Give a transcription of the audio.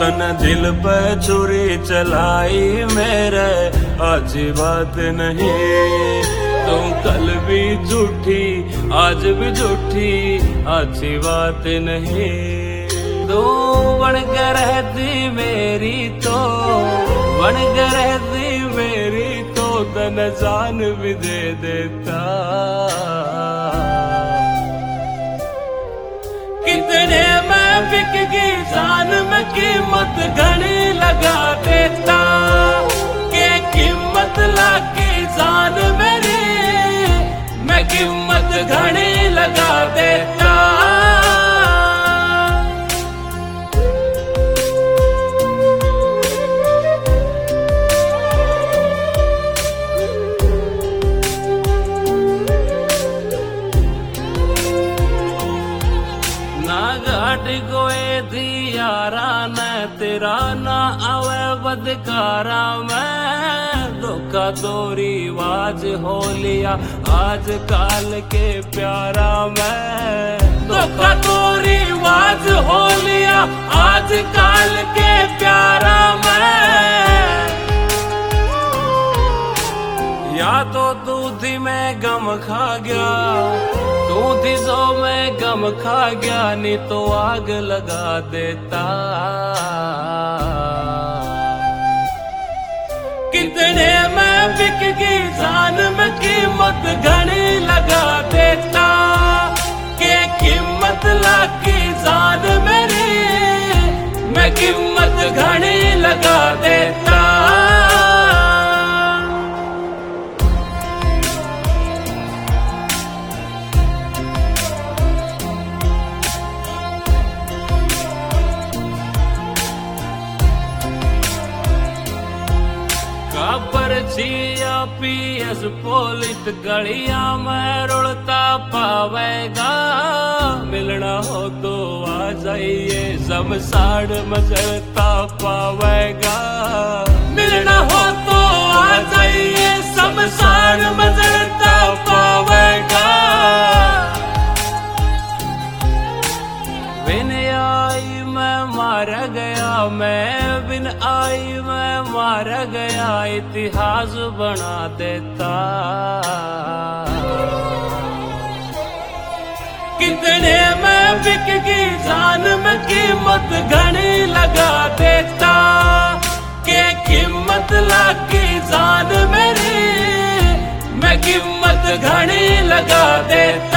तने दिल पे छुरी चलाई मेरे अच्छी बात नहीं। तुम कल भी झूठी आज भी झूठी अच्छी बात नहीं। तू बन के रहती मेरी तो बन के रहती मेरी तो तन जान भी दे देता। कितने मैं बिक गई जान में कीमत घनी लगा देता। के कीमत लाके जान मेरी मैं कीमत घनी लगा देता। ना घाट गोए थी यारा न तेरा ना आवे बदकारा मैं। धोखा तो रिवाज हो लिया आज काल के प्यारा मैं। धोखा तो रिवाज हो लिया आज काल के प्यारा मैं। या तो तू थी मैं गम खा गया तू थी जो मैं गम खा गया नहीं तो आग लगा देता। कितने मैं बिक गई जान में कीमत घनी लगा देता। के कीमत लाकी जान मेरी मैं कीमत घनी लगा देता। पर्चिया PS पुलिस गलियां में रुड़ता पावेगा। मिलना हो तो आ जाइए शमशान मचलता पावेगा। मिलना हो तो आ जाइए शमशान मचलता पावेगा। बिन आई मैं मारा गया मैं बिन आई मैं मारा गया इतिहास बना देता। कितने मैं बिक गई जान में कीमत घनी लगा देता। के कीमत लाकी जान मेरी मैं कीमत घनी लगा देता।